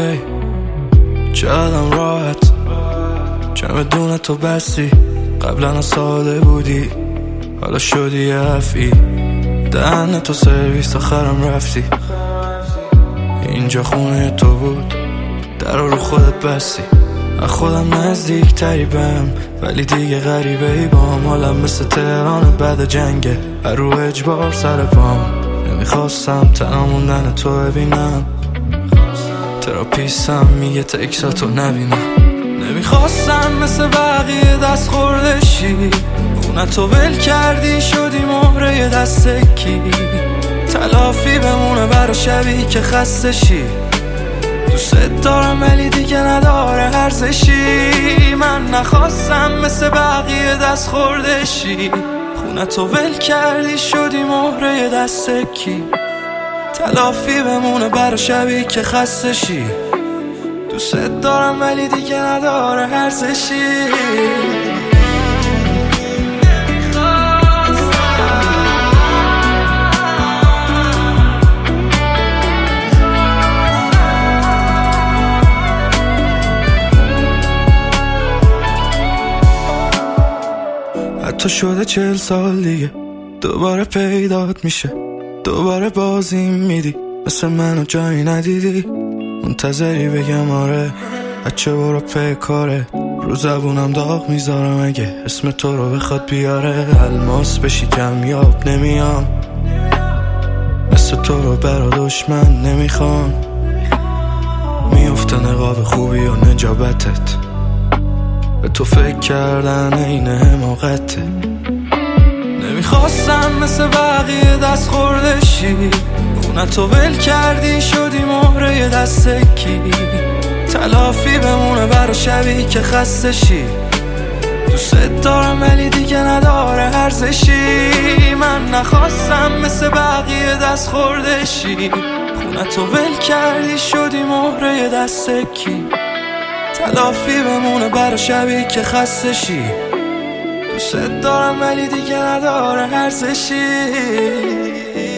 هی چقدرم راحت چه بدون تو بسی. قبلا ساده بودی حالا شدی یه حرفی. دهن تو سرویس آخرم رفتی. اینجا خونه تو بود در رو خودت بستی. از خودم نزدیک تری بهم ولی دیگه غریبه ای بام. حالم مثل تهران بعد جنگه رو اجبار سر پام. نمیخواستم تنها موندن تو ببینم. تراپیستم میگه تکساتو نبینم. نمیخواستم مثل بقیه دست خوردشی. خونه تو ول کردی شدی مهره دستکی. تلافی بمونه برا شبی که خستشی. دوست دارم ولی دیگه نداره ارزشی. من نخواستم مثل بقیه دست خوردشی. خونه تو ول کردی شدی مهره دستکی. تلافی بمونه برا شبی که خستشی. دوست دارم ولی دیگه نداره ارزشی. حتی شده 40 سال دیگه دوباره پیدات میشه. دوباره بازیم میدی مثل منو جایی ندیدی. منتظری بگم آره بچه برو پی کاره. رو زبونم داغ میذارم اگه اسم تو رو بخواد بیاره. الماس بشی کمیاب نمیام مثل تو رو برا دشمن نمیخوام. میفته نقاب خوبی و نجابتت. به تو فکر کردن این حماقته. نمیخواستم مثل بقیه دست خوردشی. خونه تو ول کردی شدی مهره دستکی. تلافی بمونه برا شبی که خستشی. دوست دارم ولی دیگه نداره ارزشی. من نخواستم مثل بقیه دست خوردشی. خونه تو ول کردی شدی مهره دستکی. تلافی بمونه برا شبی که خستشی. دوست دارم ولی دیگه نداره ارزشی.